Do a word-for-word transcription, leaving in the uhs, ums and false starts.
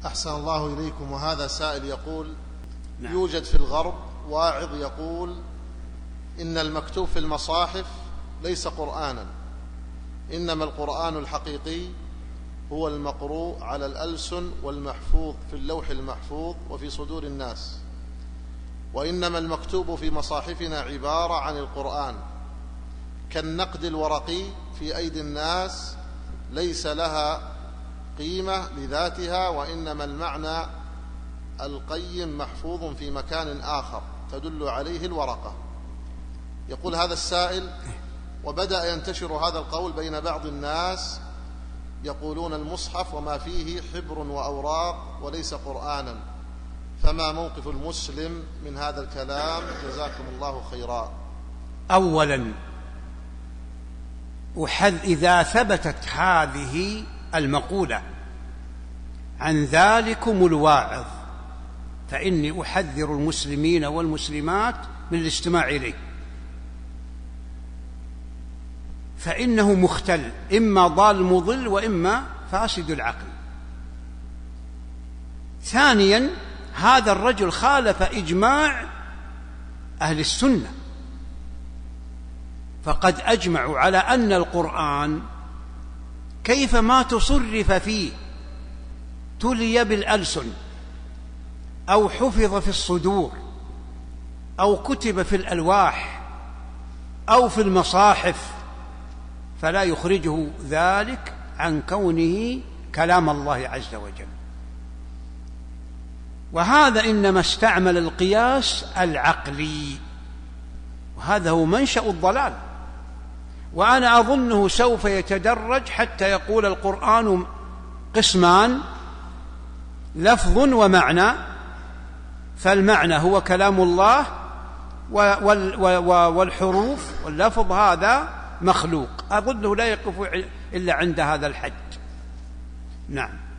أحسن الله إليكم. وهذا سائل يقول: نعم. يوجد في الغرب واعظ يقول إن المكتوب في المصاحف ليس قرآنا، إنما القرآن الحقيقي هو المقروء على الألسن والمحفوظ في اللوح المحفوظ وفي صدور الناس، وإنما المكتوب في مصاحفنا عبارة عن القرآن كالنقد الورقي في أيدي الناس، ليس لها قيمة لذاتها، وإنما المعنى القيم محفوظ في مكان آخر تدل عليه الورقة. يقول هذا السائل: وبدأ ينتشر هذا القول بين بعض الناس يقولون المصحف وما فيه حبر وأوراق وليس قرآنا، فما موقف المسلم من هذا الكلام؟ جزاكم الله خيرا. أولا، إذا ثبتت هذه المقولة عن ذلكم الواعظ فإني أحذر المسلمين والمسلمات من الاستماع إليه، فإنه مختل، إما ضال مضل وإما فاسد العقل. ثانيا، هذا الرجل خالف إجماع أهل السنة، فقد أجمعوا على أن القرآن كيفما تصرف فيه، تلي بالألسن أو حفظ في الصدور أو كتب في الألواح أو في المصاحف، فلا يخرجه ذلك عن كونه كلام الله عز وجل. وهذا إنما استعمل القياس العقلي، وهذا هو منشأ الضلال. وأنا أظنه سوف يتدرج حتى يقول القرآن قسمان: لفظ ومعنى، فالمعنى هو كلام الله، والحروف واللفظ هذا مخلوق. أظنه لا يقف إلا عند هذا الحد. نعم.